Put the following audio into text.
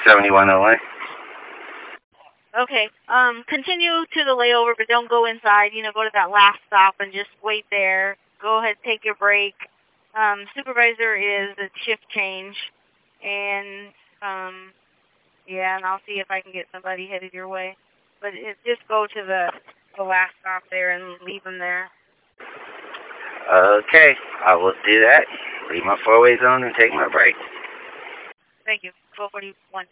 7101. Okay. Continue to the layover, but don't go inside. Go to that last stop and just wait there. Go ahead, take your break. Supervisor is a shift change, and yeah, and I'll see if I can get somebody headed your way. But just go to the last stop there and leave them there. Okay, I will do that. Leave my four-way zone and take my break. Thank you. 1241.